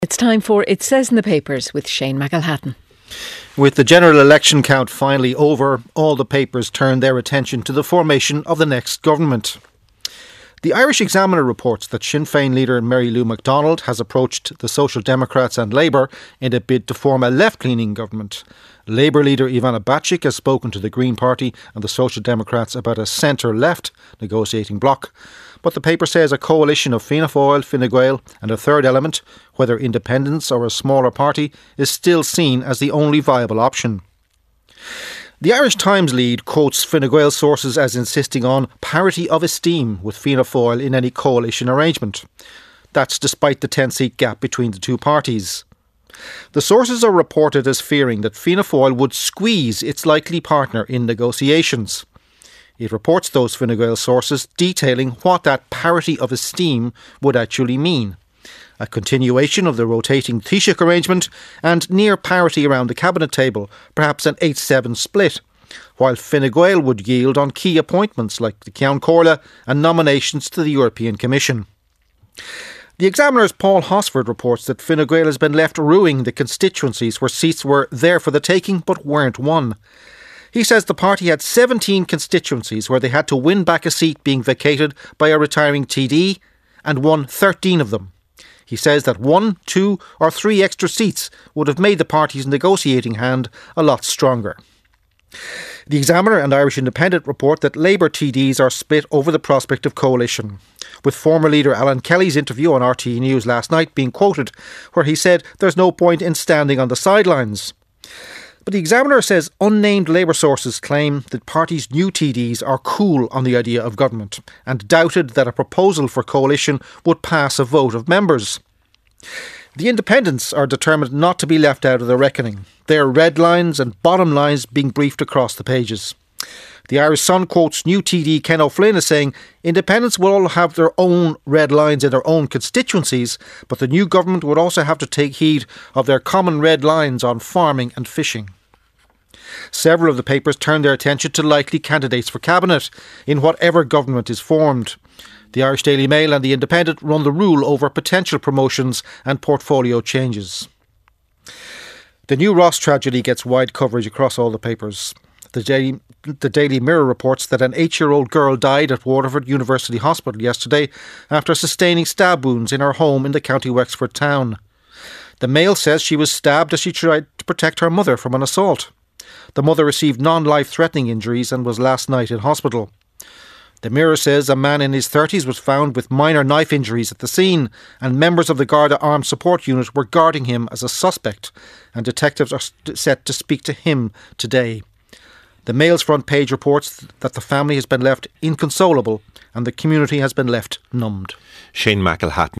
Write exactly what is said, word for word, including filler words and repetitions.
It's time for It Says in the Papers with Shane McElhatton. With the general election count finally over, all the papers turned their attention to the formation of the next government. The Irish Examiner reports that Sinn Féin leader Mary Lou McDonald has approached the Social Democrats and Labour in a bid to form a left-leaning government. Labour leader Ivana Bacik has spoken to the Green Party and the Social Democrats about a centre-left negotiating bloc. But the paper says a coalition of Fianna Fáil, Fine Gael and a third element, whether independence or a smaller party, is still seen as the only viable option. The Irish Times lead quotes Fine Gael sources as insisting on parity of esteem with Fianna Fáil in any coalition arrangement. That's despite the ten-seat gap between the two parties. The sources are reported as fearing that Fianna Fáil would squeeze its likely partner in negotiations. It reports those Fine Gael sources detailing what that parity of esteem would actually mean. A continuation of the rotating Taoiseach arrangement and near parity around the cabinet table, perhaps an eight seven split, while Fine Gael would yield on key appointments like the Ceann Comhairle and nominations to the European Commission. The Examiner's Paul Hosford reports that Fine Gael has been left ruining the constituencies where seats were there for the taking but weren't won. He says the party had seventeen constituencies where they had to win back a seat being vacated by a retiring T D and won thirteen of them. He says that one, two or three extra seats would have made the party's negotiating hand a lot stronger. The Examiner and Irish Independent report that Labour T Ds are split over the prospect of coalition, with former leader Alan Kelly's interview on R T E News last night being quoted, where he said there's no point in standing on the sidelines. But the Examiner says unnamed Labour sources claim that party's new T Ds are cool on the idea of government and doubted that a proposal for coalition would pass a vote of members. The Independents are determined not to be left out of the reckoning. There are red lines and bottom lines being briefed across the pages. The Irish Sun quotes new T D Ken O'Flynn as saying independents will all have their own red lines in their own constituencies, but the new government would also have to take heed of their common red lines on farming and fishing. Several of the papers turn their attention to likely candidates for cabinet in whatever government is formed. The Irish Daily Mail and the Independent run the rule over potential promotions and portfolio changes. The New Ross tragedy gets wide coverage across all the papers. The Daily, the Daily Mirror reports that an eight-year-old girl died at Waterford University Hospital yesterday after sustaining stab wounds in her home in the County Wexford town. The Mail says she was stabbed as she tried to protect her mother from an assault. The mother received non-life-threatening injuries and was last night in hospital. The Mirror says a man in his thirties was found with minor knife injuries at the scene, and members of the Garda Armed Support Unit were guarding him as a suspect, and detectives are set to speak to him today. The Mail's front page reports that the family has been left inconsolable and the community has been left numbed. Shane McElhatton.